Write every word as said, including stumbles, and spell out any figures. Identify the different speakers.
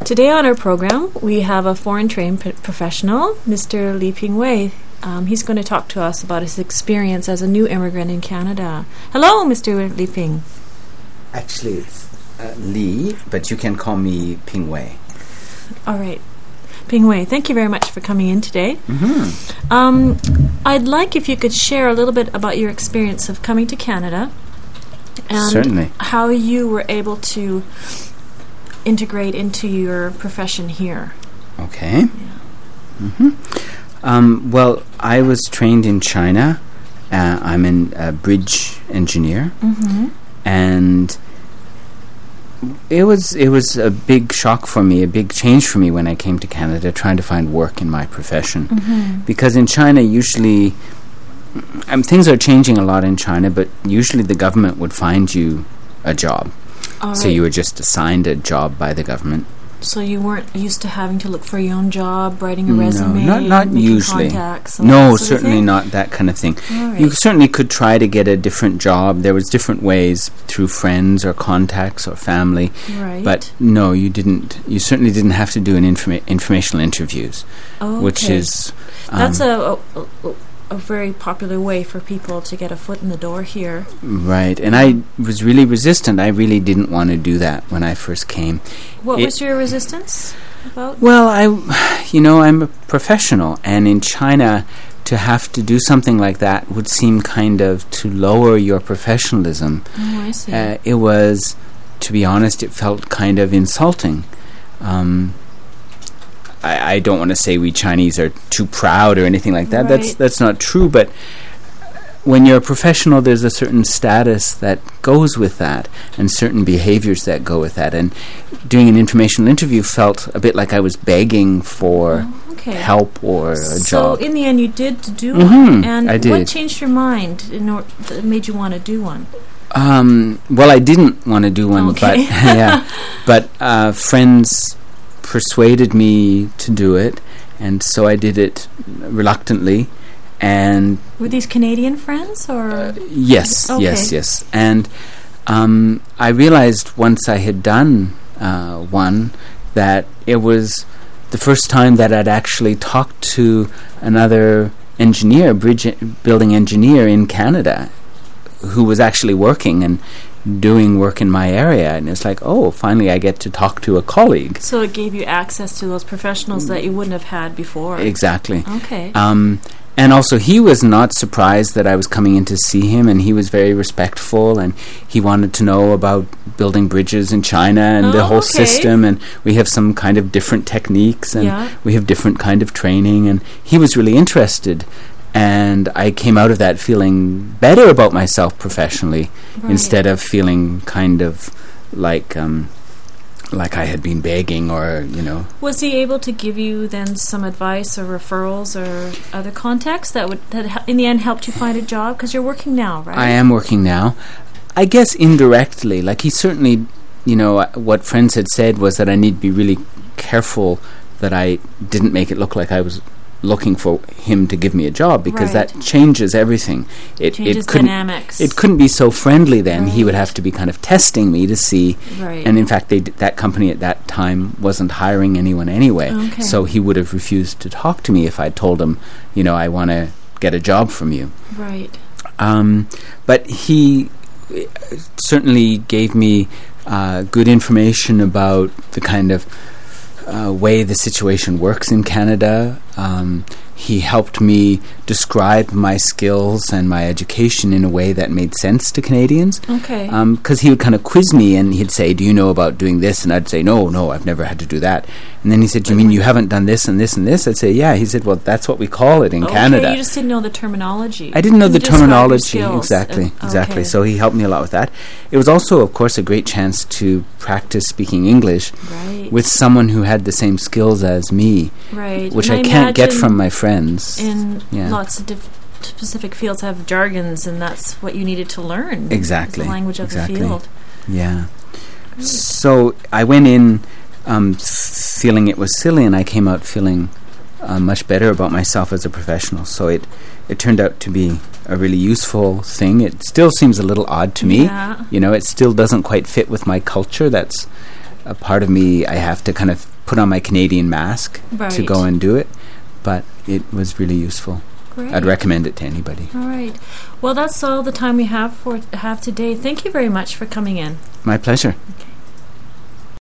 Speaker 1: Today on our program, we have a foreign-trained p- professional, Mister Li Pingwei. Um, he's going to talk to us about his experience as a new immigrant in Canada. Hello, Mister Li Ping.
Speaker 2: Actually, it's uh, Li, but you can call me Pingwei.
Speaker 1: All right. Pingwei, thank you very much for coming in today.
Speaker 2: Mm-hmm.
Speaker 1: Um, I'd like if you could share a little bit about your experience of coming to Canada and
Speaker 2: Certainly.
Speaker 1: how you were able to integrate into your profession here.
Speaker 2: Okay.
Speaker 1: Yeah.
Speaker 2: Mm-hmm. Um, well, I was trained in China. Uh, I'm an, a bridge engineer,
Speaker 1: Mm-hmm.
Speaker 2: and it was it was a big shock for me, a big change for me when I came to Canada, trying to find work in my profession.
Speaker 1: Mm-hmm.
Speaker 2: Because in China, usually, um, things are changing a lot in China, but usually the government would find you a job.
Speaker 1: All
Speaker 2: So
Speaker 1: right.
Speaker 2: you were just assigned a job by the government.
Speaker 1: So you weren't used to having to look for your own job, writing a
Speaker 2: No,
Speaker 1: resume,
Speaker 2: not- not
Speaker 1: making
Speaker 2: usually.
Speaker 1: contacts, all
Speaker 2: No,
Speaker 1: that sort of
Speaker 2: certainly
Speaker 1: thing?
Speaker 2: not that kind of thing.
Speaker 1: All right.
Speaker 2: You certainly could try to get a different job. There was different ways through friends or contacts or family.
Speaker 1: Right.
Speaker 2: But no, you didn't. You certainly didn't have to do an informa- informational interviews,
Speaker 1: Oh,
Speaker 2: which
Speaker 1: okay.
Speaker 2: is um,
Speaker 1: That's a, a, a, a very popular way for people to get a foot in the door here.
Speaker 2: right. And I was really resistant. I really didn't want to do that when I first came.
Speaker 1: What
Speaker 2: It-
Speaker 1: was your resistance about?
Speaker 2: Well, I, you know, I'm a professional, and in China, to have to do something like that would seem kind of to lower your professionalism.
Speaker 1: Oh, I see.
Speaker 2: Uh, it was, to be honest, it felt kind of insulting. Um, I, I don't want to say we Chinese are too proud or anything like that. That's
Speaker 1: Right.
Speaker 2: that's not true. But when you're a professional, there's a certain status that goes with that, and certain behaviors that go with that. And doing an informational interview felt a bit like I was begging for
Speaker 1: Oh, okay.
Speaker 2: help or a
Speaker 1: So
Speaker 2: job.
Speaker 1: in the end, you did do
Speaker 2: Mhm,
Speaker 1: one, and
Speaker 2: I
Speaker 1: what
Speaker 2: did.
Speaker 1: changed your mind in or- that made you want to do one?
Speaker 2: Um, well, I didn't want to do one, but
Speaker 1: Okay.
Speaker 2: yeah, but uh, friends persuaded me to do it, and so I did it reluctantly. And
Speaker 1: Were these Canadian friends, or
Speaker 2: yes,
Speaker 1: Okay.
Speaker 2: yes, yes, and um, I realized once I had done uh, one that it was the first time that I'd actually talked to another engineer, bridge e- building engineer in Canada, who was actually working and doing work in my area. And it's like, oh, finally I get to talk to a colleague.
Speaker 1: so it gave you access to those professionals that you wouldn't have had before?
Speaker 2: Exactly.
Speaker 1: Okay.
Speaker 2: Um, and also, he was not surprised that I was coming in to see him, and he was very respectful, and he wanted to know about building bridges in China and the
Speaker 1: Oh,
Speaker 2: whole
Speaker 1: okay.
Speaker 2: system, and we have some kind of different techniques, and
Speaker 1: Yeah.
Speaker 2: we have different kind of training, and he was really interested. And I came out of that feeling better about myself professionally,
Speaker 1: Right.
Speaker 2: instead of feeling kind of like um, like I had been begging, or, you know.
Speaker 1: Was he able to give you then some advice or referrals or other contacts that would that hel- in the end helped you find a job? Because you're working now, right?
Speaker 2: I am working now. I guess indirectly. Like, he certainly, you know, uh, what friends had said was that I need to be really careful that I didn't make it look like I was looking for him to give me a job, because
Speaker 1: Right.
Speaker 2: that changes everything. It
Speaker 1: Changes
Speaker 2: it couldn't
Speaker 1: dynamics.
Speaker 2: it couldn't be so friendly then. He would
Speaker 1: Right.
Speaker 2: have to be kind of testing me to see.
Speaker 1: Right.
Speaker 2: And in fact, they d- that company at that time wasn't hiring anyone anyway.
Speaker 1: Okay.
Speaker 2: So he would have refused to talk to me if I told him, you know, I want to get a job from you.
Speaker 1: Right.
Speaker 2: Um, but he uh, certainly gave me uh, good information about the kind of uh, way the situation works in Canada. Um, he helped me describe my skills and my education in a way that made sense to Canadians.
Speaker 1: Okay.
Speaker 2: Because he would kind of quiz me, and he'd say, do you know about doing this? And I'd say, no, no, I've never had to do that. And then he said, do you mean you haven't done this and this and this? I'd say, yeah. He said, well, that's what we call it in
Speaker 1: okay,
Speaker 2: Canada.
Speaker 1: you just didn't know the terminology.
Speaker 2: I didn't know
Speaker 1: You
Speaker 2: the
Speaker 1: described your
Speaker 2: terminology.
Speaker 1: skills.
Speaker 2: Exactly,
Speaker 1: Uh,
Speaker 2: exactly.
Speaker 1: okay.
Speaker 2: So he helped me a lot with that. It was also, of course, a great chance to practice speaking English
Speaker 1: Right.
Speaker 2: with someone who had the same skills as me,
Speaker 1: Right.
Speaker 2: which
Speaker 1: And
Speaker 2: I can't get
Speaker 1: imagine
Speaker 2: from my friends.
Speaker 1: In
Speaker 2: Yeah.
Speaker 1: lots of diff- specific fields have jargons, and that's what you needed to learn.
Speaker 2: Exactly,
Speaker 1: is the language of
Speaker 2: exactly.
Speaker 1: the field.
Speaker 2: Yeah. So I went in um, f- feeling it was silly, and I came out feeling uh, much better about myself as a professional. So it it turned out to be a really useful thing. It still seems a little odd to me.
Speaker 1: Yeah.
Speaker 2: You know, it still doesn't quite fit with my culture. That's a part of me, I have to kind of put on my Canadian mask
Speaker 1: right.
Speaker 2: to go and do it. But it was really useful.
Speaker 1: Great.
Speaker 2: I'd recommend it to anybody.
Speaker 1: All right. Well, that's all the time we have for have today. Thank you very much for coming in.
Speaker 2: My pleasure.
Speaker 1: Okay.